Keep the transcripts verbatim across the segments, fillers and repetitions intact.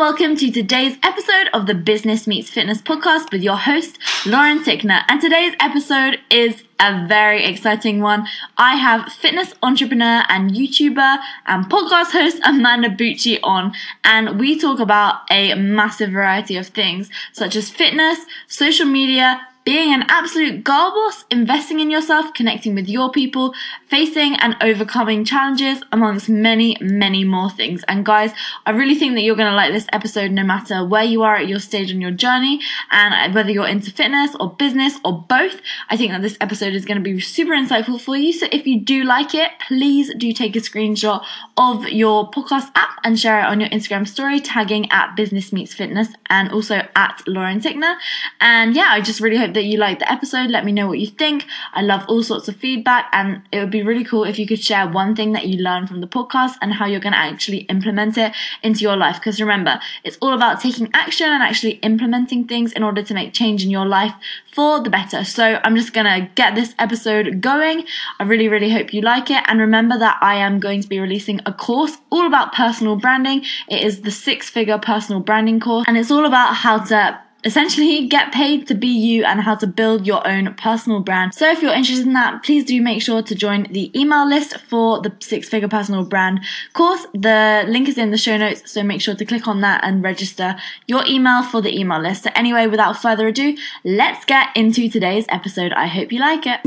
welcome to today's episode of the Business Meets Fitness podcast with your host, Lauren Tickner. And today's episode is a very exciting one. I have fitness entrepreneur and YouTuber and podcast host Amanda Bucci on, and we talk about a massive variety of things such as fitness, social media, being an absolute girl boss, investing in yourself, connecting with your people, facing and overcoming challenges, amongst many, many more things. And guys, I really think that you're going to like this episode no matter where you are at your stage on your journey, and whether you're into fitness or business or both. I think that this episode is going to be super insightful for you. So if you do like it, please do take a screenshot of your podcast app and share it on your Instagram story, tagging at Business Meets Fitness and also at Lauren Tickner. And yeah, I just really hope that you like the episode. Let me know what you think. I love all sorts of feedback, and it would be really cool if you could share one thing that you learned from the podcast and how you're going to actually implement it into your life. Because remember, it's all about taking action and actually implementing things in order to make change in your life for the better. So I'm just going to get this episode going. I really, really hope you like it. And remember that I am going to be releasing a course all about personal branding. It is the six-figure personal branding course, and it's all about how to essentially get paid to be you and how to build your own personal brand. So if you're interested in that, please do make sure to join the email list for the Six Figure Personal Brand course. The link is in the show notes, so make sure to click on that and register your email for the email list. So anyway, without further ado, let's get into today's episode. I hope you like it.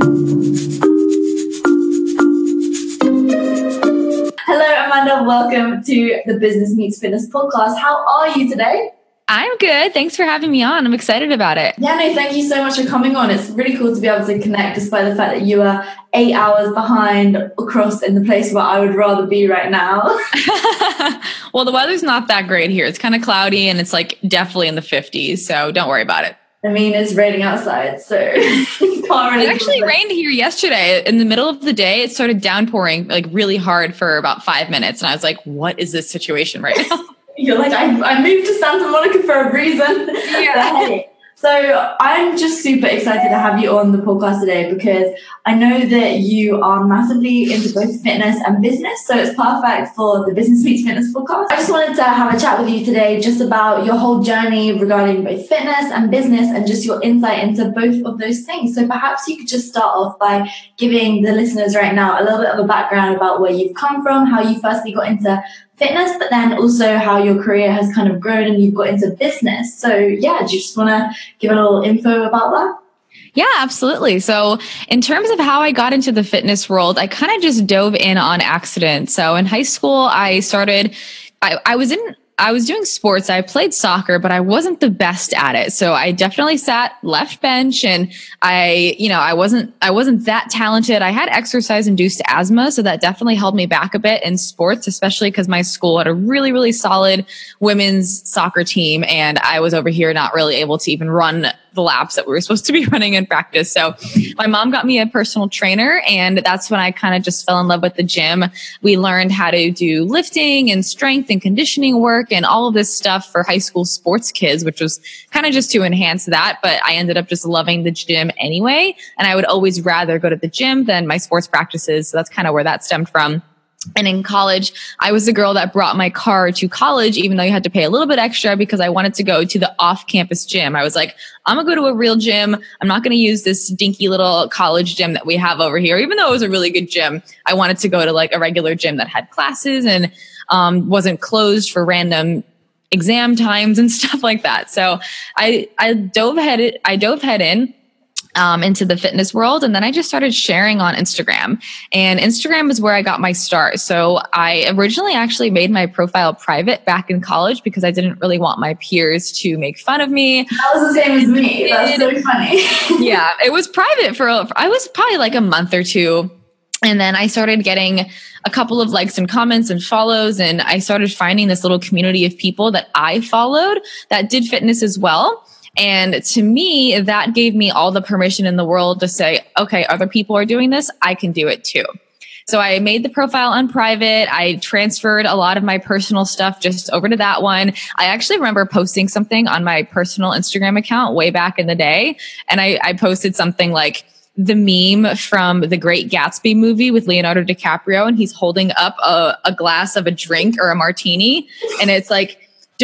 Hello, Amanda. Welcome to the Business Meets Fitness podcast. How are you today? I'm good. Thanks for having me on. I'm excited about it. Yeah, no, thank you so much for coming on. It's really cool to be able to connect despite the fact that you are eight hours behind across in the place where I would rather be right now. Well, the weather's not that great here. It's kind of cloudy and it's like definitely in the fifties. So don't worry about it. I mean, it's raining outside, so you can't really. It actually rained here yesterday. In the middle of the day, it started downpouring like really hard for about five minutes. And I was like, what is this situation right now? You're like, I, I moved to Santa Monica for a reason. Yeah. So I'm just super excited to have you on the podcast today because I know that you are massively into both fitness and business. So it's perfect for the Business Meets Fitness podcast. I just wanted to have a chat with you today just about your whole journey regarding both fitness and business and just your insight into both of those things. So perhaps you could just start off by giving the listeners right now a little bit of a background about where you've come from, how you firstly got into fitness, but then also how your career has kind of grown and you've got into business. So yeah, do you just want to give a little info about that? Yeah, absolutely. So in terms of how I got into the fitness world, I kind of just dove in on accident. So in high school, I started, I, I was in I was doing sports. I played soccer, but I wasn't the best at it. So I definitely sat left bench and I, you know, I wasn't, I wasn't that talented. I had exercise induced asthma. So that definitely held me back a bit in sports, especially because my school had a really, really solid women's soccer team. And I was over here not really able to even run the laps that we were supposed to be running in practice. So my mom got me a personal trainer, and that's when I kind of just fell in love with the gym. We learned how to do lifting and strength and conditioning work and all of this stuff for high school sports kids, which was kind of just to enhance that. But I ended up just loving the gym anyway. And I would always rather go to the gym than my sports practices. So that's kind of where that stemmed from. And in college, I was the girl that brought my car to college, even though you had to pay a little bit extra because I wanted to go to the off-campus gym. I was like, I'm going to go to a real gym. I'm not going to use this dinky little college gym that we have over here. Even though it was a really good gym, I wanted to go to like a regular gym that had classes and um, wasn't closed for random exam times and stuff like that. So I, I dove head, I dove head in. Um, into the fitness world. And then I just started sharing on Instagram, and Instagram is where I got my start. So I originally actually made my profile private back in college because I didn't really want my peers to make fun of me. That was the same as me. That's so funny. Yeah, it was private for, I was probably like a month or two. And then I started getting a couple of likes and comments and follows. And I started finding this little community of people that I followed that did fitness as well. And to me, that gave me all the permission in the world to say, okay, other people are doing this, I can do it too. So I made the profile unprivate. I transferred a lot of my personal stuff just over to that one. I actually remember posting something on my personal Instagram account way back in the day. And I, I posted something like the meme from the Great Gatsby movie with Leonardo DiCaprio, and he's holding up a, a glass of a drink or a martini. And it's like,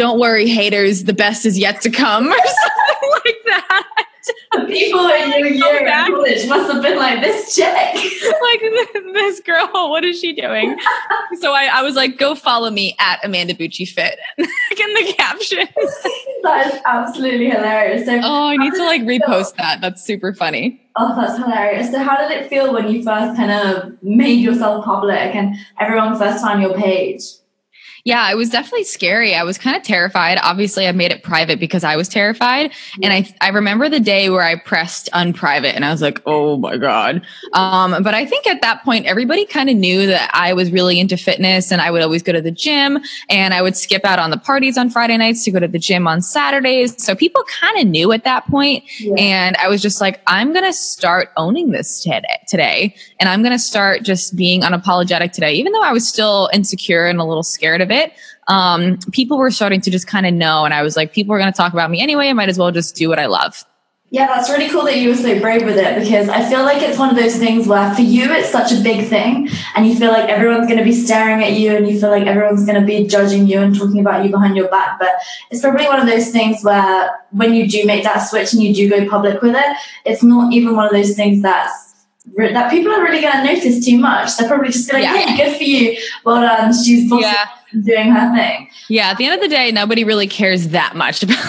don't worry, haters, the best is yet to come, or something like that. The people in your year at college must have been like, this chick. Like, this girl, what is she doing? So I, I was like, go follow me at Amanda Bucci Fit in the caption. That is absolutely hilarious. So oh, I need to like repost that. That's super funny. Oh, that's hilarious. So how did it feel when you first kind of made yourself public and everyone first found your page? Yeah, it was definitely scary. I was kind of terrified. Obviously, I made it private because I was terrified. Yeah. And I I remember the day where I pressed unprivate and I was like, oh my God. Um, but I think at that point, everybody kind of knew that I was really into fitness and I would always go to the gym and I would skip out on the parties on Friday nights to go to the gym on Saturdays. So people kind of knew at that point. Yeah. And I was just like, I'm going to start owning this today, today. And I'm going to start just being unapologetic today, even though I was still insecure and a little scared of it. Um, people were starting to just kind of know. And I was like, people are going to talk about me anyway. I might as well just do what I love. Yeah, that's really cool that you were so brave with it, because I feel like it's one of those things where for you, it's such a big thing and you feel like everyone's going to be staring at you and you feel like everyone's going to be judging you and talking about you behind your back. But it's probably one of those things where when you do make that switch and you do go public with it, it's not even one of those things that's that people are really going to notice too much. They're probably just going to be like, yeah. Hey, good for you. Well done. She's yeah. doing her thing. Yeah. At the end of the day, nobody really cares that much about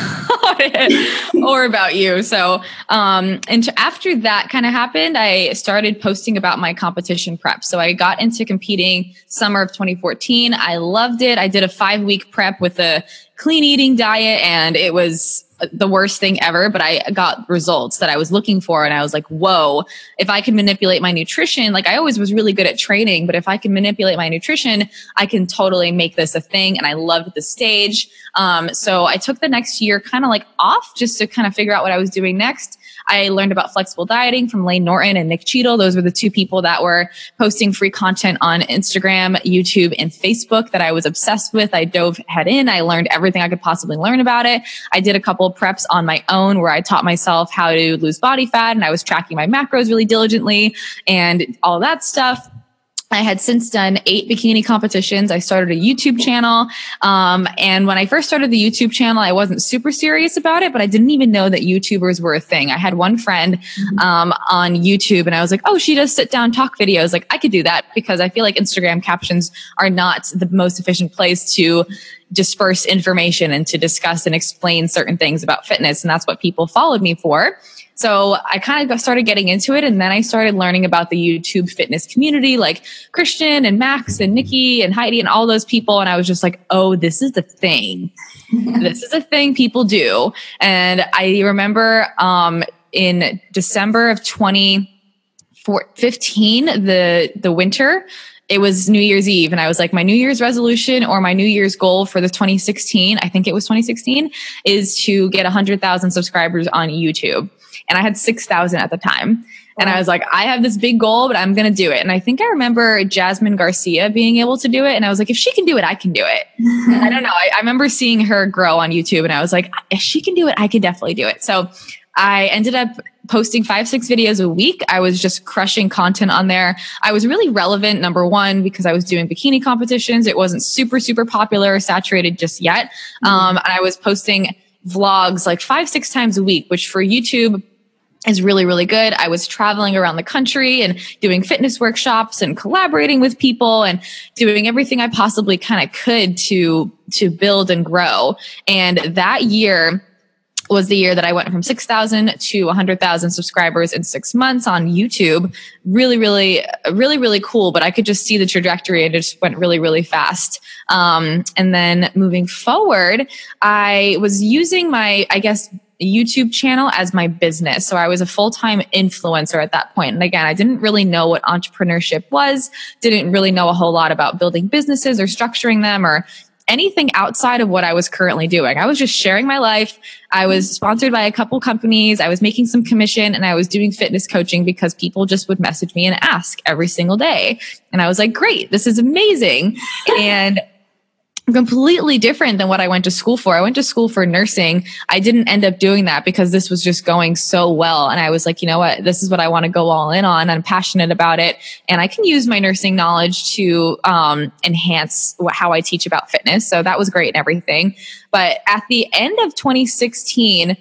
it or about you. So, um, and after that kind of happened, I started posting about my competition prep. So I got into competing summer of twenty fourteen. I loved it. I did a five week prep with a clean eating diet and it was the worst thing ever, but I got results that I was looking for. And I was like, whoa, if I can manipulate my nutrition, like I always was really good at training, but if I can manipulate my nutrition, I can totally make this a thing. And I loved the stage. Um, so I took the next year kind of like off just to kind of figure out what I was doing next. I learned about flexible dieting from Layne Norton and Nick Cheadle. Those were the two people that were posting free content on Instagram, YouTube, and Facebook that I was obsessed with. I dove head in. I learned everything I could possibly learn about it. I did a couple of preps on my own where I taught myself how to lose body fat and I was tracking my macros really diligently and all that stuff. I had since done eight bikini competitions. I started a YouTube channel. Um, and when I first started the YouTube channel, I wasn't super serious about it, but I didn't even know that YouTubers were a thing. I had one friend um, on YouTube and I was like, oh, she does sit down talk videos. Like I could do that because I feel like Instagram captions are not the most efficient place to disperse information and to discuss and explain certain things about fitness. And that's what people followed me for. So I kind of started getting into it. And then I started learning about the YouTube fitness community, like Christian and Max and Nikki and Heidi and all those people. And I was just like, oh, this is the thing. This is a thing people do. And I remember um, in December of twenty fifteen, the, the winter, it was New Year's Eve. And I was like, my New Year's resolution or my New Year's goal for the twenty sixteen, I think it was twenty sixteen, is to get one hundred thousand subscribers on YouTube. And I had six thousand at the time. And I was like, I have this big goal, but I'm going to do it. And I think I remember Jasmine Garcia being able to do it. And I was like, if she can do it, I can do it. I don't know. I, I remember seeing her grow on YouTube and I was like, if she can do it, I can definitely do it. So I ended up posting five, six videos a week. I was just crushing content on there. I was really relevant, number one, because I was doing bikini competitions. It wasn't super, super popular or saturated just yet. Mm-hmm. Um, and I was posting vlogs like five, six times a week, which for YouTube is really, really good. I was traveling around the country and doing fitness workshops and collaborating with people and doing everything I possibly kind of could to, to build and grow. And that year was the year that I went from six thousand to one hundred thousand subscribers in six months on YouTube. Really, really, really, really cool. But I could just see the trajectory and it just went really, really fast. Um, and then moving forward, I was using my, I guess, YouTube channel as my business. So I was a full-time influencer at that point. And again, I didn't really know what entrepreneurship was, didn't really know a whole lot about building businesses or structuring them or anything outside of what I was currently doing. I was just sharing my life. I was sponsored by a couple companies. I was making some commission and I was doing fitness coaching because people just would message me and ask every single day. And I was like, great, this is amazing. And completely different than what I went to school for. I went to school for nursing. I didn't end up doing that because this was just going so well. And I was like, you know what, this is what I want to go all in on. I'm passionate about it. And I can use my nursing knowledge to um, enhance wh- how I teach about fitness. So that was great and everything. But at the end of twenty sixteen,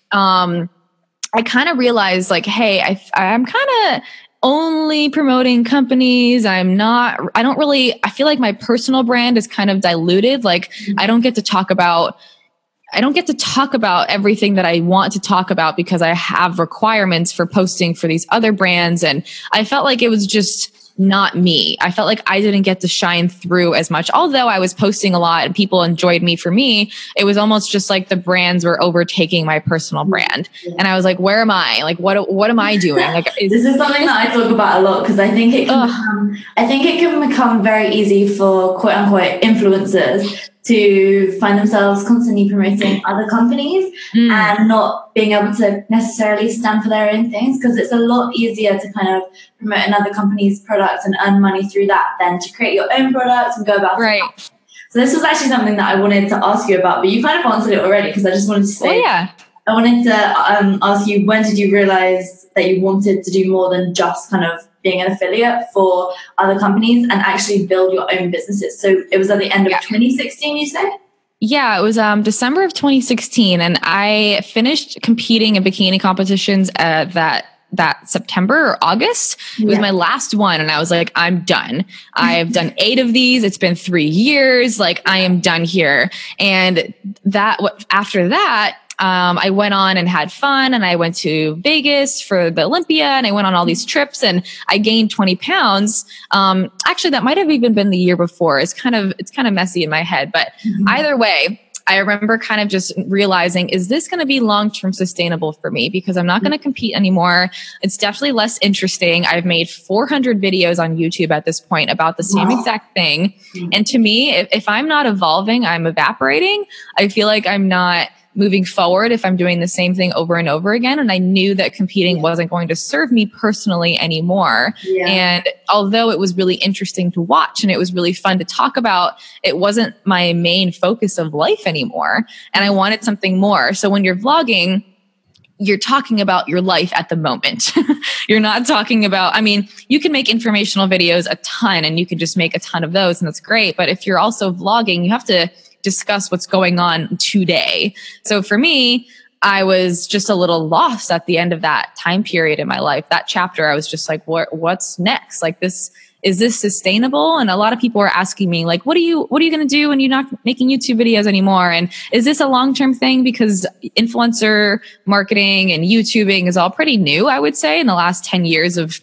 um, I kind of realized like, hey, I, I'm kind of only promoting companies. I'm not, I don't really, I feel like my personal brand is kind of diluted. Like I don't get to talk about, I don't get to talk about everything that I want to talk about because I have requirements for posting for these other brands. And I felt like it was just not me. I felt like I didn't get to shine through as much. Although I was posting a lot and people enjoyed me, for me, it was almost just like the brands were overtaking my personal brand. And I was like, where am I? Like, what, what am I doing? Like, is, this is something that I talk about a lot because I think it can become, I think it can become very easy for quote unquote influencers to find themselves constantly promoting other companies mm. and not being able to necessarily stand for their own things, because it's a lot easier to kind of promote another company's products and earn money through that than to create your own products and go about right. it. So this was actually something that I wanted to ask you about, but you kind of answered it already, because I just wanted to say, oh, yeah. I wanted to um, ask you, when did you realize that you wanted to do more than just kind of being an affiliate for other companies and actually build your own businesses? So it was at the end of yeah. twenty sixteen, you said? Yeah, it was um, December of twenty sixteen. And I finished competing in bikini competitions uh, that that September or August. It was yeah. my last one. And I was like, I'm done. I've done eight of these. It's been three years. Like I am done here. And that after that, Um, I went on and had fun, and I went to Vegas for the Olympia, and I went on all these trips, and I gained twenty pounds. Um, actually, that might have even been the year before. It's kind of, it's kind of messy in my head, but mm-hmm. either way, I remember kind of just realizing, is this going to be long-term sustainable for me? Because I'm not going to compete anymore. It's definitely less interesting. I've made four hundred videos on YouTube at this point about the same wow. exact thing. And to me, if, if I'm not evolving, I'm evaporating. I feel like I'm not moving forward if I'm doing the same thing over and over again. And I knew that competing yeah. wasn't going to serve me personally anymore. Yeah. And although it was really interesting to watch and it was really fun to talk about, it wasn't my main focus of life anymore. And I wanted something more. So when you're vlogging, you're talking about your life at the moment. You're not talking about, I mean, you can make informational videos a ton and you can just make a ton of those, and that's great. But if you're also vlogging, you have to discuss what's going on today. So for me, I was just a little lost at the end of that time period in my life. That chapter, I was just like, what, what's next? Like this, is this sustainable? And a lot of people were asking me like, what are you, what are you going to do when you're not making YouTube videos anymore? And is this a long-term thing? Because influencer marketing and YouTubing is all pretty new, I would say, in the last ten years of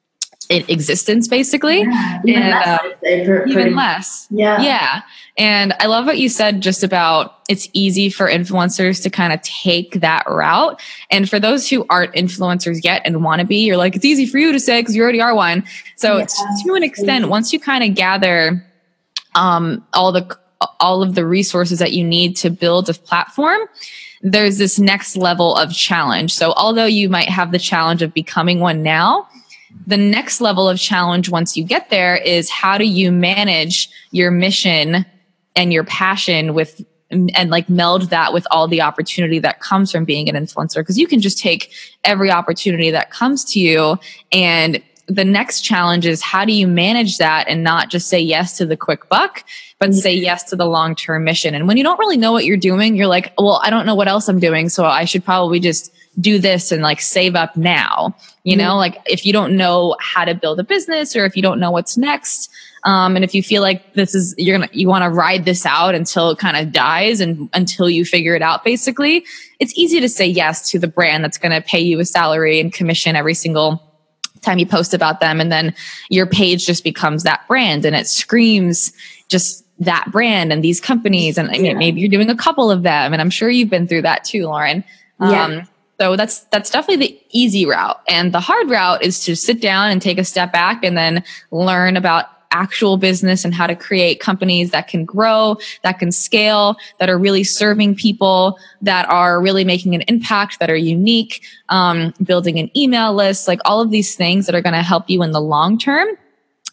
in existence, basically. Yeah, even and, less. Uh, even pretty, less. Yeah. Yeah. And I love what you said just about it's easy for influencers to kind of take that route. And for those who aren't influencers yet and want to be, you're like, it's easy for you to say because you already are one. So yeah, to an extent, once you kind of gather um, all the all of the resources that you need to build a platform, there's this next level of challenge. So although you might have the challenge of becoming one now, the next level of challenge once you get there is how do you manage your mission and your passion with and like meld that with all the opportunity that comes from being an influencer, because you can just take every opportunity that comes to you. And the next challenge is how do you manage that and not just say yes to the quick buck, but say yes to the long-term mission. And when you don't really know what you're doing, you're like, well, I don't know what else I'm doing, so I should probably just do this and like save up now. You know, like if you don't know how to build a business or if you don't know what's next, um, and if you feel like this is, you're going to, you want to ride this out until it kind of dies and until you figure it out, basically, it's easy to say yes to the brand that's going to pay you a salary and commission every single time you post about them. And then your page just becomes that brand and it screams just that brand and these companies. And I mean, maybe you're doing a couple of them. And I'm sure you've been through that too, Lauren. Yeah. Um, So that's that's definitely the easy route. And the hard route is to sit down and take a step back and then learn about actual business and how to create companies that can grow, that can scale, that are really serving people, that are really making an impact, that are unique, um, building an email list, like all of these things that are going to help you in the long term.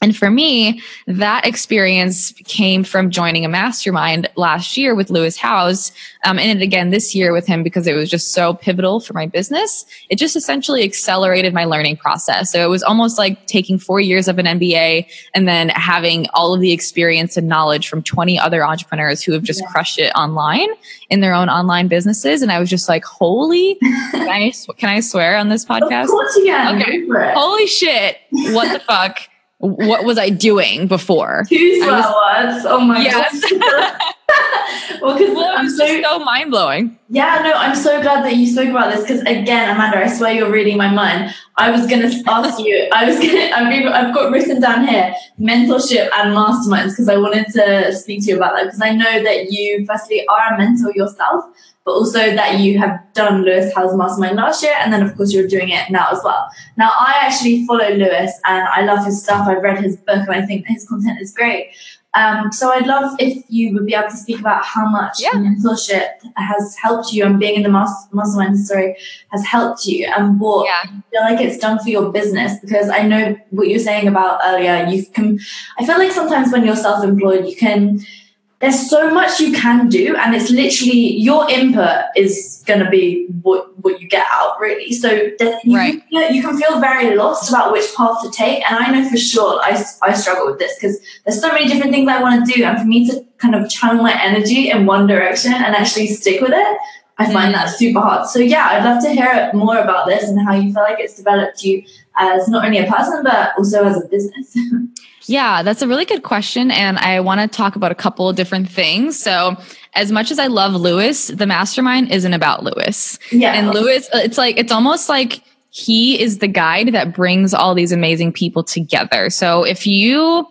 And for me, that experience came from joining a mastermind last year with Lewis Howes, um, and again this year with him because it was just so pivotal for my business. It just essentially accelerated my learning process. So it was almost like taking four years of an M B A and then having all of the experience and knowledge from twenty other entrepreneurs who have just yeah. crushed it online in their own online businesses. And I was just like, holy, can I, can I swear on this podcast? Of course you can. Okay. Holy shit. What the fuck? What was I doing before? Two swear words. Oh my yes. god. Well, because well, I'm it's so, just so mind blowing. Yeah, no, I'm so glad that you spoke about this because again, Amanda, I swear you're reading my mind. I was gonna ask you. I was gonna. I've, I've got written down here mentorship and masterminds because I wanted to speak to you about that because I know that you, firstly, are a mentor yourself, but also that you have done Lewis Howes Mastermind last year, and then of course you're doing it now as well. Now, I actually follow Lewis, and I love his stuff. I've read his book, and I think his content is great. Um, so I'd love if you would be able to speak about how much yeah. mentorship has helped you and being in the master, mastermind, sorry, has helped you and what yeah. you feel like it's done for your business. Because I know what you're saying about earlier, you can, I feel like sometimes when you're self-employed, you can, there's so much you can do and it's literally your input is going to be what, what you get out really. So that you, right. can, you can feel very lost about which path to take. And I know for sure I, I struggle with this because there's so many different things I want to do. And for me to kind of channel my energy in one direction and actually stick with it, I find mm. that super hard. So yeah, I'd love to hear more about this and how you feel like it's developed you as not only a person, but also as a business. Yeah, that's a really good question. And I want to talk about a couple of different things. So as much as I love Lewis, the mastermind isn't about Lewis. Yeah. And Lewis, it's like, it's almost like he is the guide that brings all these amazing people together. So if you,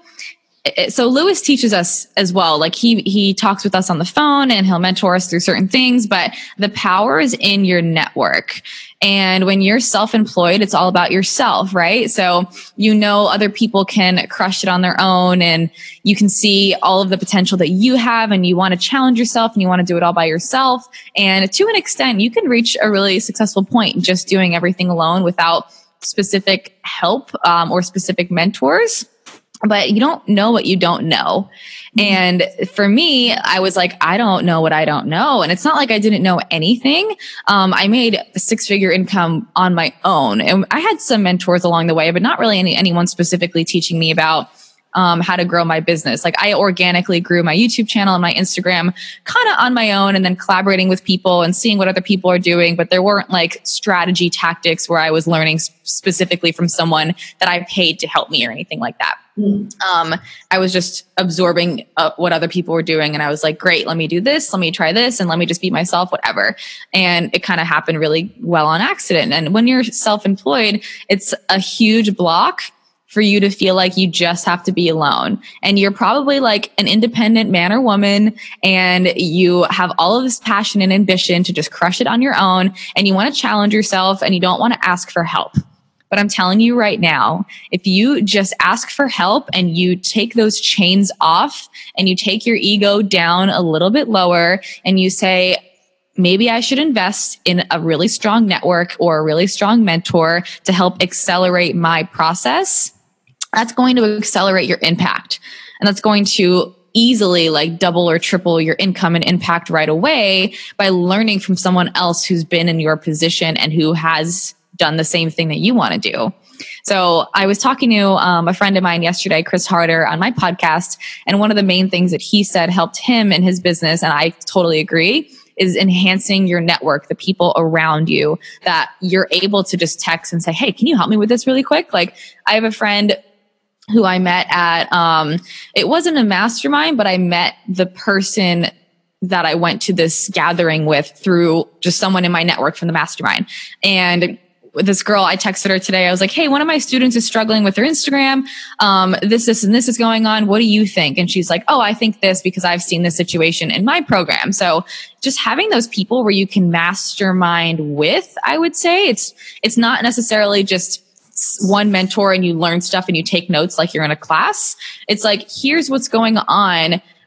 so Lewis teaches us as well. Like he, he talks with us on the phone and he'll mentor us through certain things, but the power is in your network. And when you're self-employed, it's all about yourself, right? So you know other people can crush it on their own and you can see all of the potential that you have and you want to challenge yourself and you want to do it all by yourself. And to an extent, you can reach a really successful point just doing everything alone without specific help um, or specific mentors. But you don't know what you don't know. And for me, I was like, I don't know what I don't know. And it's not like I didn't know anything. Um, I made a six figure income on my own. And I had some mentors along the way, but not really any, anyone specifically teaching me about um, how to grow my business. Like I organically grew my YouTube channel and my Instagram kind of on my own and then collaborating with people and seeing what other people are doing. But there weren't like strategy tactics where I was learning specifically from someone that I paid to help me or anything like that. Um, I was just absorbing uh, what other people were doing. And I was like, great, let me do this. Let me try this and let me just be myself, whatever. And it kind of happened really well on accident. And when you're self-employed, it's a huge block for you to feel like you just have to be alone. And you're probably like an independent man or woman and you have all of this passion and ambition to just crush it on your own. And you want to challenge yourself and you don't want to ask for help. But I'm telling you right now, if you just ask for help and you take those chains off and you take your ego down a little bit lower and you say, maybe I should invest in a really strong network or a really strong mentor to help accelerate my process, that's going to accelerate your impact. And that's going to easily like double or triple your income and impact right away by learning from someone else who's been in your position and who has done the same thing that you want to do. So I was talking to um, a friend of mine yesterday, Chris Harder, on my podcast. And one of the main things that he said helped him in his business, and I totally agree, is enhancing your network, the people around you that you're able to just text and say, hey, can you help me with this really quick? Like I have a friend who I met at, um, it wasn't a mastermind, but I met the person that I went to this gathering with through just someone in my network from the mastermind. And this girl, I texted her today. I was like, hey, one of my students is struggling with their Instagram. Um, this, this, and this is going on. What do you think? And she's like, oh, I think this because I've seen this situation in my program. So just having those people where you can mastermind with, I would say it's, it's not necessarily just one mentor and you learn stuff and you take notes like you're in a class. It's like, here's what's going on.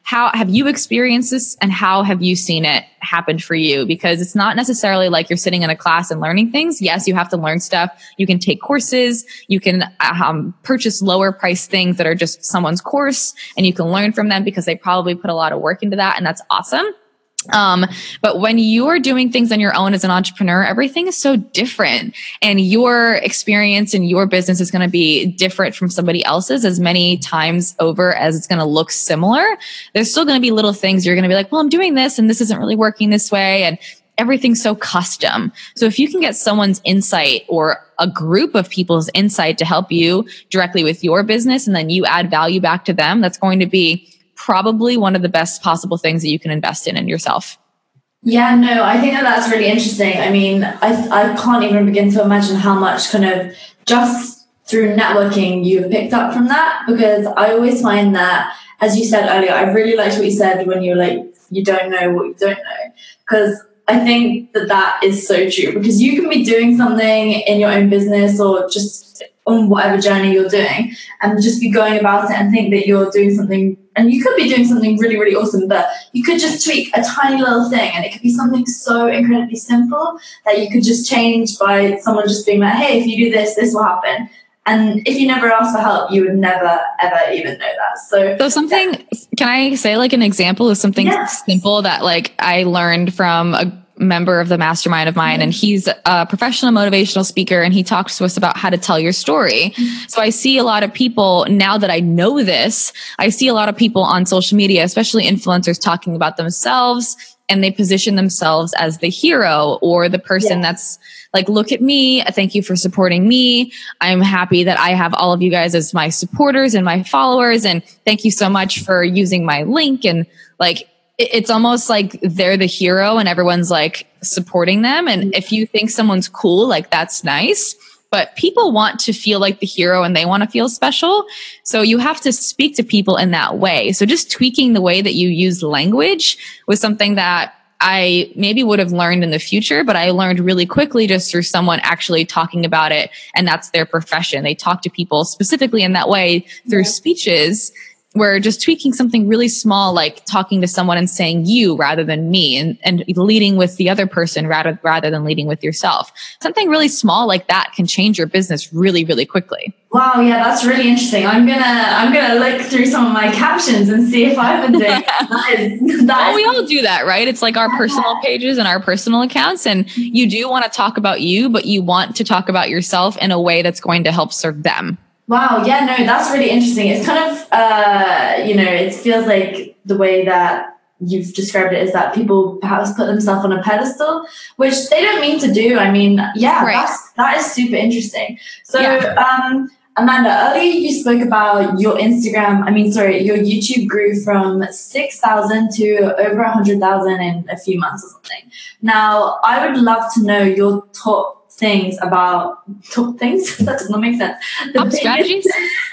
how have you experienced this and how have you seen it happen for you? Because it's not necessarily like you're sitting in a class and learning things. Yes, you have to learn stuff. You can take courses. You can um, purchase lower price things that are just someone's course, and you can learn from them because they probably put a lot of work into that, and that's awesome. Um, but when you are doing things on your own as an entrepreneur, everything is so different, and your experience in your business is going to be different from somebody else's as many times over as it's going to look similar. There's still going to be little things you're going to be like, well, I'm doing this and this isn't really working this way. And everything's so custom. So if you can get someone's insight or a group of people's insight to help you directly with your business, and then you add value back to them, that's going to be probably one of the best possible things that you can invest in in yourself. Yeah, no, I think that that's really interesting. I mean, I I can't even begin to imagine how much kind of just through networking you've picked up from that, because I always find that, as you said earlier, I really liked what you said when you're like, you don't know what you don't know, because I think that that is so true, because you can be doing something in your own business or just on whatever journey you're doing and just be going about it and think that you're doing something, and you could be doing something really, really awesome, but you could just tweak a tiny little thing, and it could be something so incredibly simple that you could just change by someone just being like, hey, if you do this, this will happen. And if you never asked for help, you would never, ever even know that. So, so something, can I say like an example of something yes. simple that like I learned from a member of the mastermind of mine, and he's a professional motivational speaker, and he talks to us about how to tell your story. So I see a lot of people now that I know this, I see a lot of people on social media, especially influencers, talking about themselves, and they position themselves as the hero or the person yeah. that's like, look at me. Thank you for supporting me. I'm happy that I have all of you guys as my supporters and my followers. And thank you so much for using my link. And like, it's almost like they're the hero and everyone's like supporting them. And if you think someone's cool, like that's nice, but people want to feel like the hero and they want to feel special. So you have to speak to people in that way. So just tweaking the way that you use language was something that I maybe would have learned in the future, but I learned really quickly just through someone actually talking about it. And that's their profession. They talk to people specifically in that way through yeah. speeches, where just tweaking something really small, like talking to someone and saying you rather than me, and, and leading with the other person rather, rather than leading with yourself. Something really small like that can change your business really, really quickly. Wow, yeah, that's really interesting. I'm gonna I'm gonna look through some of my captions and see if I've been doing that. Is, that well, is- we all do that, right? It's like our personal pages and our personal accounts, and you do want to talk about you, but you want to talk about yourself in a way that's going to help serve them. Wow, yeah, no, that's really interesting. It's kind of, uh, you know, it feels like the way that you've described it is that people perhaps put themselves on a pedestal, which they don't mean to do. I mean, yeah, right. that's, that is super interesting. So, yeah. um, Amanda, earlier you spoke about your Instagram, I mean, sorry, your YouTube grew from six thousand to over one hundred thousand in a few months or something. Now, I would love to know your top things about top things that does not make sense the top strategies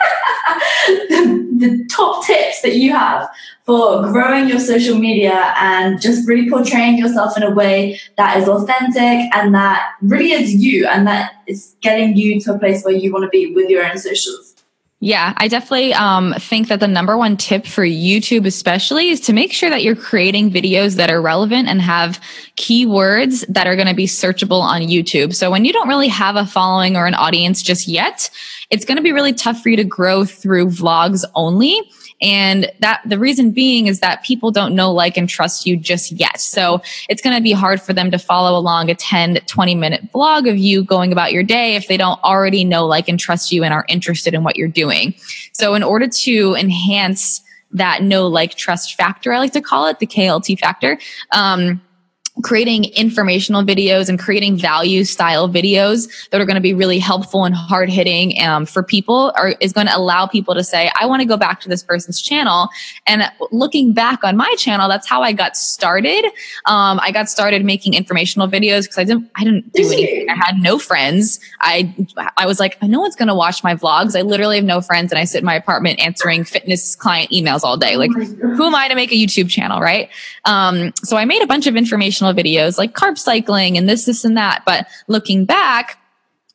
the, the top tips that you have for growing your social media and just really portraying yourself in a way that is authentic and that really is you and that is getting you to a place where you want to be with your own socials. Yeah, I definitely um, think that the number one tip for YouTube especially is to make sure that you're creating videos that are relevant and have keywords that are going to be searchable on YouTube. So when you don't really have a following or an audience just yet, it's going to be really tough for you to grow through vlogs only. And that the reason being is that people don't know, like, and trust you just yet. So it's going to be hard for them to follow along a ten, twenty minute vlog of you going about your day if they don't already know, like, and trust you and are interested in what you're doing. So in order to enhance that know, like, trust factor, I like to call it the K L T factor, um, creating informational videos and creating value style videos that are going to be really helpful and hard hitting um, for people are, is going to allow people to say, I want to go back to this person's channel. And looking back on my channel, that's how I got started. Um, I got started making informational videos because I didn't, I didn't do anything. I had no friends. I, I was like, no one's going to watch my vlogs. I literally have no friends. And I sit in my apartment answering fitness client emails all day. Like, who am I to make a YouTube channel? Right. Um, so I made a bunch of informational videos like carb cycling and this, this, and that. But looking back,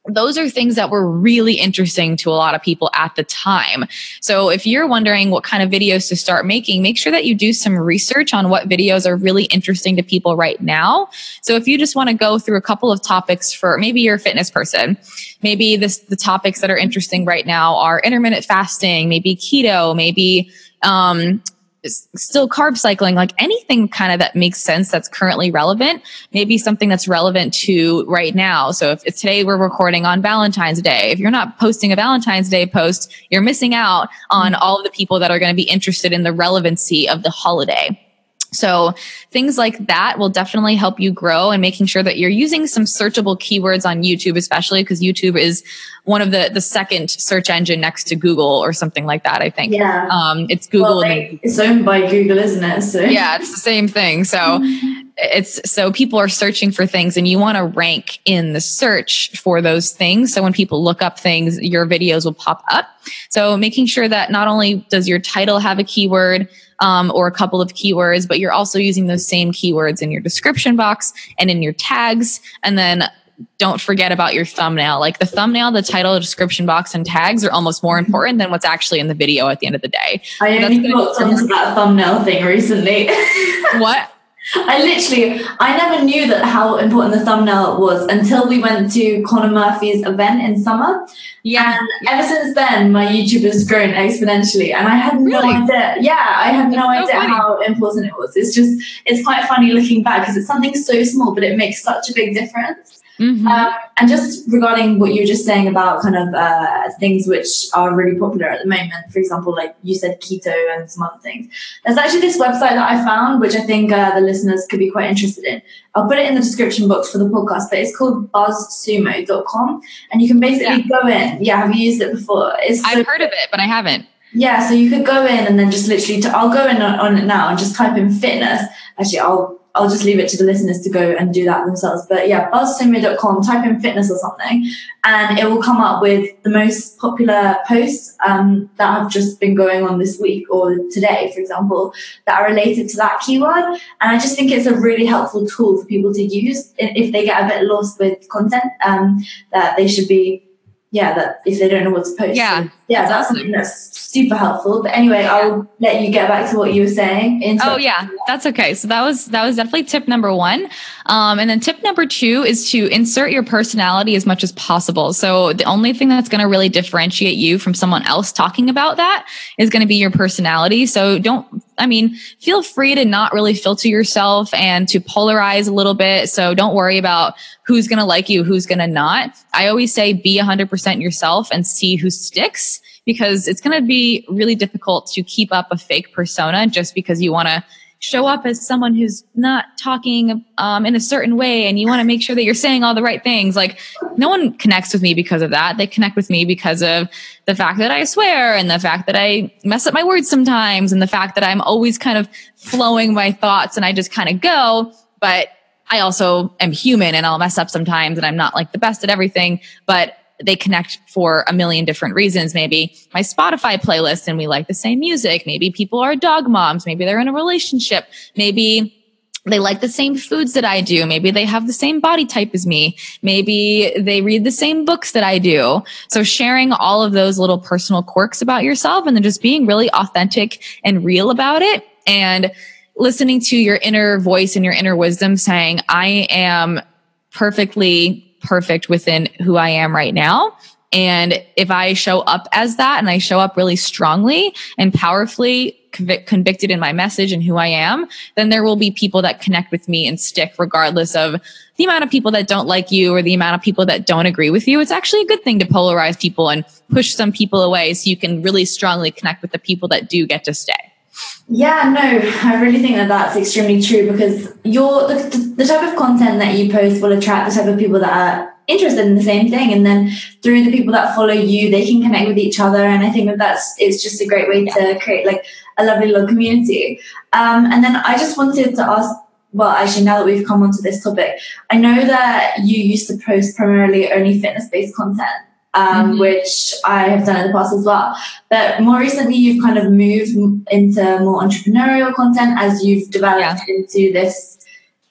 those are things that were really interesting to a lot of people at the time. So if you're wondering what kind of videos to start making, make sure that you do some research on what videos are really interesting to people right now. So if you just want to go through a couple of topics for maybe you're a fitness person, maybe this, the topics that are interesting right now are intermittent fasting, maybe keto, maybe, um, still carb cycling, like anything kind of that makes sense that's currently relevant, maybe something that's relevant to right now. So if, if today we're recording on Valentine's Day, if you're not posting a Valentine's Day post, you're missing out on all of the people that are going to be interested in the relevancy of the holiday. So things like that will definitely help you grow, and making sure that you're using some searchable keywords on YouTube, especially because YouTube is one of the, the second search engine next to Google or something like that, I think. Yeah. Um, it's Google. Well, and they, it's owned by Google, isn't it? So. Yeah, it's the same thing. So it's, so people are searching for things, and you want to rank in the search for those things. So when people look up things, your videos will pop up. So making sure that not only does your title have a keyword, Um, or a couple of keywords, but you're also using those same keywords in your description box and in your tags. And then don't forget about your thumbnail. Like the thumbnail, the title, the description box, and tags are almost more important than what's actually in the video at the end of the day. I only looked onto that thumbnail thing recently. What? I literally, I never knew that how important the thumbnail was until we went to Conor Murphy's event in summer. Yeah. And ever since then, my YouTube has grown exponentially. And I had no Really? idea. Yeah, I had no That's so idea funny. how important it was. It's just, it's quite funny looking back because it's something so small, but it makes such a big difference. Mm-hmm. Um, and just regarding what you were just saying about kind of uh, things which are really popular at the moment, for example, like you said, keto and some other things. There's actually this website that I found, which I think uh, the listeners could be quite interested in. I'll put it in the description box for the podcast, but it's called buzz sumo dot com. And you can basically Yeah. go in. Yeah, have you used it before? It's I've so heard of it, but I haven't. Yeah, so you could go in and then just literally, i I'll go in on, on it now and just type in fitness. Actually, I'll I'll just leave it to the listeners to go and do that themselves. But yeah, buzz sumo dot com, type in fitness or something, and it will come up with the most popular posts um, that have just been going on this week or today, for example, that are related to that keyword. And I just think it's a really helpful tool for people to use if they get a bit lost with content, um, that they should be, yeah, that if they don't know what to post. Yeah. So, yeah, that's, that's something that's super helpful. But anyway, I'll let you get back to what you were saying. Oh yeah, that's okay. So that was that was definitely tip number one. Um, and then tip number two is to insert your personality as much as possible. So the only thing that's going to really differentiate you from someone else talking about that is going to be your personality. So don't, I mean, feel free to not really filter yourself and to polarize a little bit. So don't worry about who's going to like you, who's going to not. I always say be one hundred percent yourself and see who sticks, because it's going to be really difficult to keep up a fake persona just because you want to show up as someone who's not talking um, in a certain way, and you want to make sure that you're saying all the right things. Like, no one connects with me because of that. They connect with me because of the fact that I swear, and the fact that I mess up my words sometimes, and the fact that I'm always kind of flowing my thoughts and I just kind of go. But I also am human and I'll mess up sometimes, and I'm not like the best at everything, but they connect for a million different reasons. Maybe my Spotify playlist and we like the same music. Maybe people are dog moms. Maybe they're in a relationship. Maybe they like the same foods that I do. Maybe they have the same body type as me. Maybe they read the same books that I do. So sharing all of those little personal quirks about yourself, and then just being really authentic and real about it, and listening to your inner voice and your inner wisdom saying, I am perfectly perfect within who I am right now. And if I show up as that, and I show up really strongly and powerfully convic- convicted in my message and who I am, then there will be people that connect with me and stick regardless of the amount of people that don't like you or the amount of people that don't agree with you. It's actually a good thing to polarize people and push some people away so you can really strongly connect with the people that do get to stay. Yeah, no, I really think that that's extremely true, because you're the, the type of content that you post will attract the type of people that are interested in the same thing, and then through the people that follow you, they can connect with each other. And I think that that's it's just a great way to create like a lovely little community. Um, and then I just wanted to ask, well, actually, now that we've come onto this topic, I know that you used to post primarily only fitness-based content. Um, mm-hmm. Which I have done in the past as well. But more recently, you've kind of moved into more entrepreneurial content as you've developed yeah. into this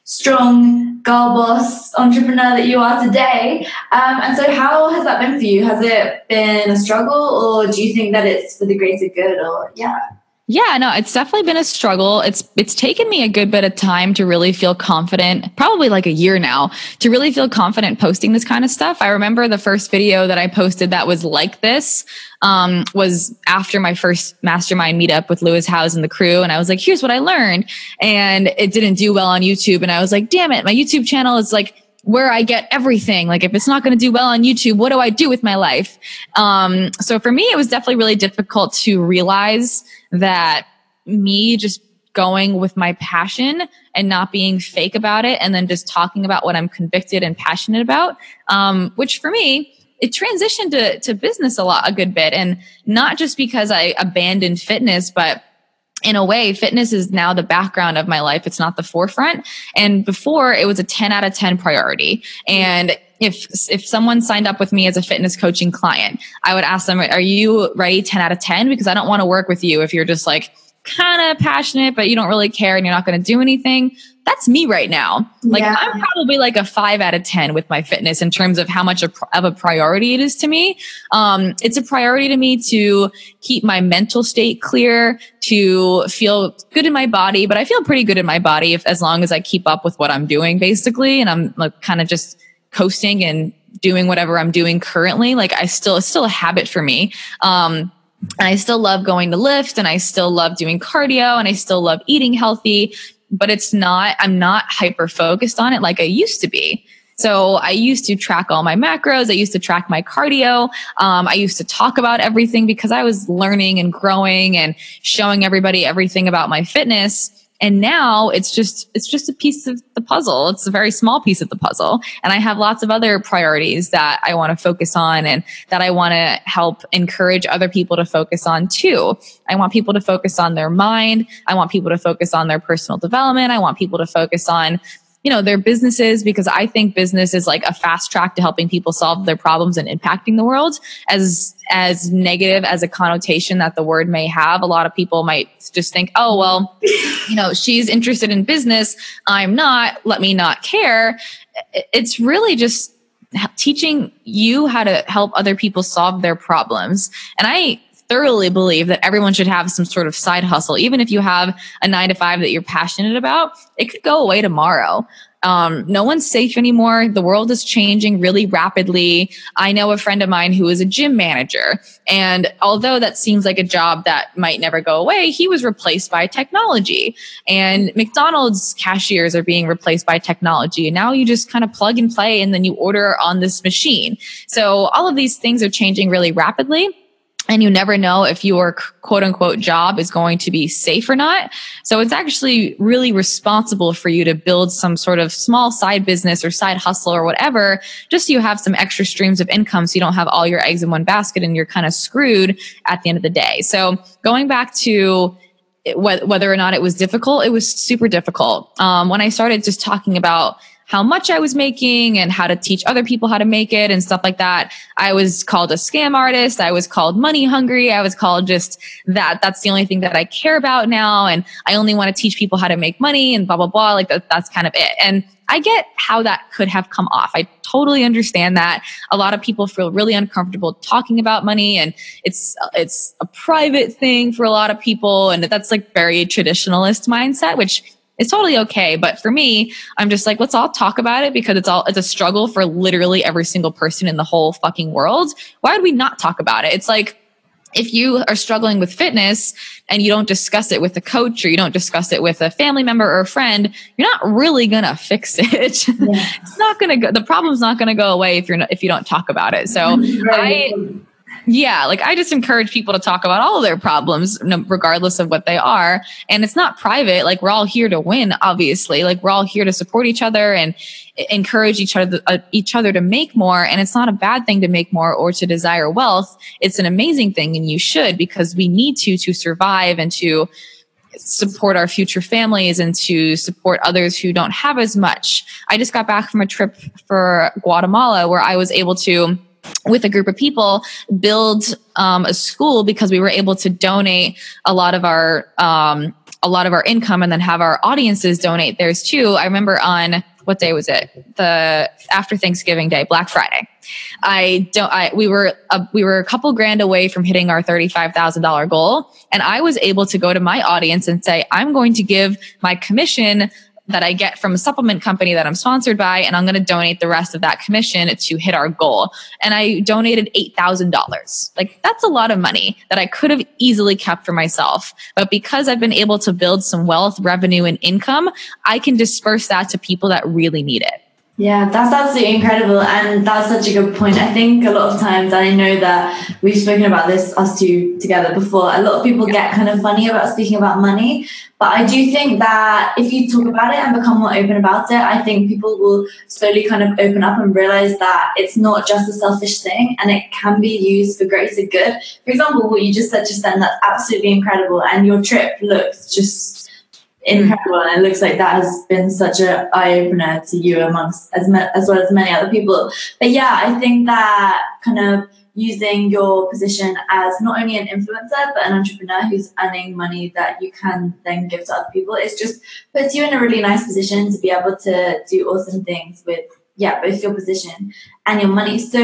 strong girl boss entrepreneur that you are today. Um, and so how has that been for you? Has it been a struggle, or do you think that it's for the greater good? Or yeah. Yeah, no, it's definitely been a struggle. It's it's taken me a good bit of time to really feel confident, probably like a year now, to really feel confident posting this kind of stuff. I remember the first video that I posted that was like this um, was after my first mastermind meetup with Lewis Howes and the crew. And I was like, here's what I learned. And it didn't do well on YouTube. And I was like, damn it, my YouTube channel is like where I get everything. Like if it's not going to do well on YouTube, what do I do with my life? Um, so for me, it was definitely really difficult to realize that me just going with my passion and not being fake about it, and then just talking about what I'm convicted and passionate about, um, which for me, it transitioned to, to business a lot, a good bit. And not just because I abandoned fitness, but in a way, fitness is now the background of my life. It's not the forefront. And before, it was a ten out of ten priority. And if if someone signed up with me as a fitness coaching client, I would ask them, are you ready ten out of ten? Because I don't want to work with you if you're just like kind of passionate, but you don't really care and you're not going to do anything. That's me right now. Like yeah. I'm probably like a five out of ten with my fitness in terms of how much of a priority it is to me. Um, it's a priority to me to keep my mental state clear, to feel good in my body, but I feel pretty good in my body if, as long as I keep up with what I'm doing basically. And I'm like kind of just coasting and doing whatever I'm doing currently. Like I still, it's still a habit for me. Um, and I still love going to lift, and I still love doing cardio, and I still love eating healthy, but it's not, I'm not hyper focused on it like I used to be. So I used to track all my macros. I used to track my cardio. Um, I used to talk about everything because I was learning and growing and showing everybody everything about my fitness. And now it's just, it's just a piece of the puzzle. It's a very small piece of the puzzle. And I have lots of other priorities that I want to focus on and that I want to help encourage other people to focus on too. I want people to focus on their mind. I want people to focus on their personal development. I want people to focus on, you know, their businesses, because I think business is like a fast track to helping people solve their problems and impacting the world. As, as negative as a connotation that the word may have, a lot of people might just think, oh, well, you know, she's interested in business, I'm not, let me not care. It's really just teaching you how to help other people solve their problems. And I thoroughly believe that everyone should have some sort of side hustle. Even if you have a nine to five that you're passionate about, it could go away tomorrow. Um, no one's safe anymore. The world is changing really rapidly. I know a friend of mine who is a gym manager, and although that seems like a job that might never go away, he was replaced by technology. And McDonald's cashiers are being replaced by technology. And now you just kind of plug and play, and then you order on this machine. So all of these things are changing really rapidly. And you never know if your quote unquote job is going to be safe or not. So it's actually really responsible for you to build some sort of small side business or side hustle or whatever, just so you have some extra streams of income so you don't have all your eggs in one basket and you're kind of screwed at the end of the day. So going back to whether or not it was difficult, it was super difficult. Um, when I started just talking about how much I was making and how to teach other people how to make it and stuff like that, I was called a scam artist. I was called money hungry. I was called just that. That's the only thing that I care about now. And I only want to teach people how to make money and blah, blah, blah. Like that, that's kind of it. And I get how that could have come off. I totally understand that. A lot of people feel really uncomfortable talking about money, and it's, it's a private thing for a lot of people. And that's like very traditionalist mindset, which it's totally okay. But for me, I'm just like, let's all talk about it, because it's all, it's a struggle for literally every single person in the whole fucking world. Why would we not talk about it? It's like, if you are struggling with fitness and you don't discuss it with a coach, or you don't discuss it with a family member or a friend, you're not really going to fix it. Yeah. It's not going to go, the problem's not going to go away if you're not, if you don't talk about it. So right. I, Yeah, like I just encourage people to talk about all of their problems, regardless of what they are. And it's not private. Like we're all here to win, obviously. Like we're all here to support each other and encourage each other, uh, each other to make more. And it's not a bad thing to make more or to desire wealth. It's an amazing thing, and you should, because we need to to survive and to support our future families and to support others who don't have as much. I just got back from a trip for Guatemala where I was able to, with a group of people, build um, a school, because we were able to donate a lot of our um, a lot of our income and then have our audiences donate theirs too. I remember on, what day was it? The after Thanksgiving Day, Black Friday. I don't, I, we were, a, we were a couple grand away from hitting our thirty-five thousand dollars goal. And I was able to go to my audience and say, I'm going to give my commission that I get from a supplement company that I'm sponsored by, and I'm going to donate the rest of that commission to hit our goal. And I donated eight thousand dollars. Like, that's a lot of money that I could have easily kept for myself. But because I've been able to build some wealth, revenue, and income, I can disperse that to people that really need it. Yeah, that's absolutely incredible. And that's such a good point. I think a lot of times, and I know that we've spoken about this, us two together before, a lot of people get kind of funny about speaking about money. But I do think that if you talk about it and become more open about it, I think people will slowly kind of open up and realize that it's not just a selfish thing and it can be used for greater good. For example, what you just said just then, that's absolutely incredible. And your trip looks just incredible, and it looks like that has been such an eye-opener to you amongst as, ma- as well as many other people. But yeah, I think that kind of using your position as not only an influencer but an entrepreneur who's earning money that you can then give to other people, it just puts you in a really nice position to be able to do awesome things with yeah both your position and your money. So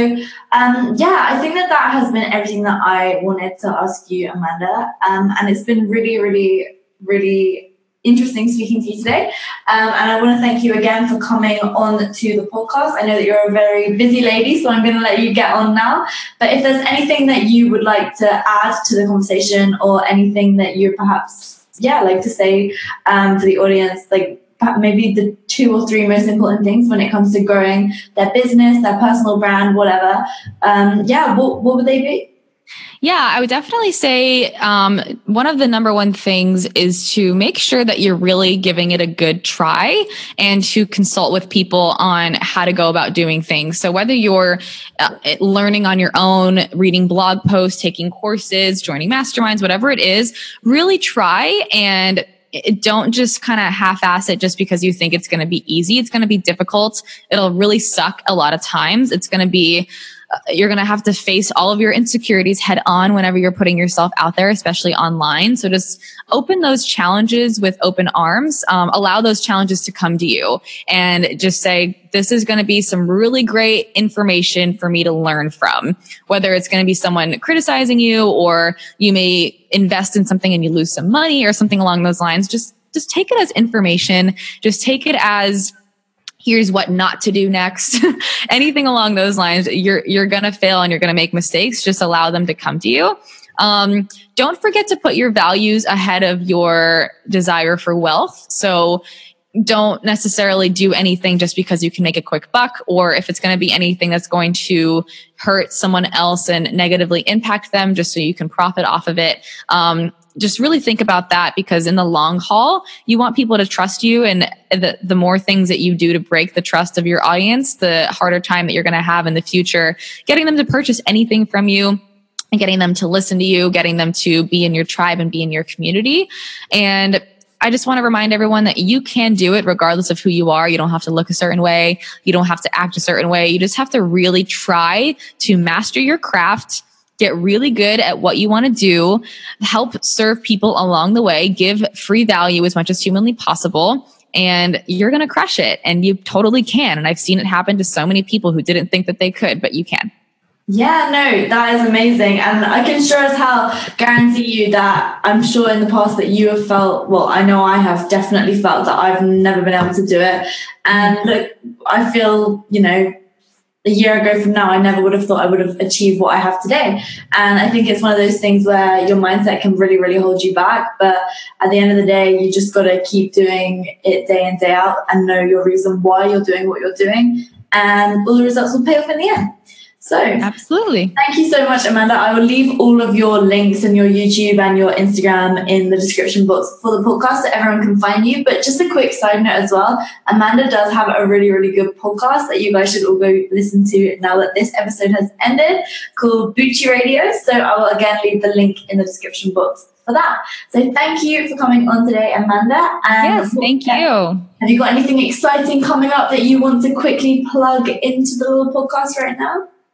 um yeah I think that that has been everything that I wanted to ask you, Amanda, um and it's been really really really interesting speaking to you today. Um, and I want to thank you again for coming on to the podcast. I know that you're a very busy lady, so I'm going to let you get on now. But if there's anything that you would like to add to the conversation, or anything that you perhaps, yeah, like to say um, to the audience, like maybe the two or three most important things when it comes to growing their business, their personal brand, whatever, um, yeah, what, what would they be? Yeah, I would definitely say um, one of the number one things is to make sure that you're really giving it a good try and to consult with people on how to go about doing things. So whether you're uh, learning on your own, reading blog posts, taking courses, joining masterminds, whatever it is, really try and don't just kind of half-ass it just because you think it's going to be easy. It's going to be difficult. It'll really suck a lot of times. It's going to be You're going to have to face all of your insecurities head on whenever you're putting yourself out there, especially online. So just open those challenges with open arms. Um, allow those challenges to come to you and just say, this is going to be some really great information for me to learn from. Whether it's going to be someone criticizing you, or you may invest in something and you lose some money or something along those lines. Just, just take it as information. Just take it as, here's what not to do next. Anything along those lines, you're you're going to fail and you're going to make mistakes. Just allow them to come to you. Um, don't forget to put your values ahead of your desire for wealth. So don't necessarily do anything just because you can make a quick buck, or if it's going to be anything that's going to hurt someone else and negatively impact them just so you can profit off of it. Um, Just really think about that, because in the long haul, you want people to trust you. And the, the more things that you do to break the trust of your audience, the harder time that you're going to have in the future getting them to purchase anything from you and getting them to listen to you, getting them to be in your tribe and be in your community. And I just want to remind everyone that you can do it regardless of who you are. You don't have to look a certain way. You don't have to act a certain way. You just have to really try to master your craft, get really good at what you want to do, help serve people along the way, give free value as much as humanly possible, and you're going to crush it. And you totally can. And I've seen it happen to so many people who didn't think that they could, but you can. Yeah, no, that is amazing. And I can sure as hell guarantee you that I'm sure in the past that you have felt, well, I know I have definitely felt that I've never been able to do it. And look, I feel, you know, a year ago from now, I never would have thought I would have achieved what I have today. And I think it's one of those things where your mindset can really, really hold you back. But at the end of the day, you just got to keep doing it day in, day out, and know your reason why you're doing what you're doing. And all the results will pay off in the end. So absolutely. Thank you so much, Amanda. I will leave all of your links and your YouTube and your Instagram in the description box for the podcast so everyone can find you. But just a quick side note as well, Amanda does have a really, really good podcast that you guys should all go listen to now that this episode has ended, called Bucci Radio. So I will again leave the link in the description box for that. So thank you for coming on today, Amanda. And yes, thank you. Have you got anything exciting coming up that you want to quickly plug into the little podcast right now?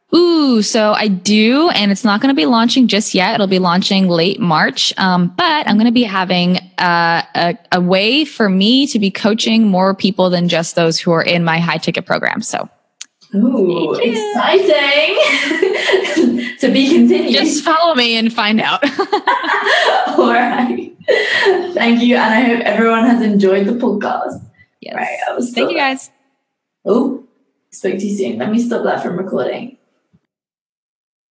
Ooh, so I do, and it's not going to be launching just yet. It'll be launching late March. Um, but I'm going to be having uh, a, a way for me to be coaching more people than just those who are in my high ticket program. So, ooh, exciting! To be continued. Just follow me and find out. All right. Thank you, and I hope everyone has enjoyed the podcast. Yes. Right. I was Thank you, guys. Oh, spoke too soon. Let me stop that from recording.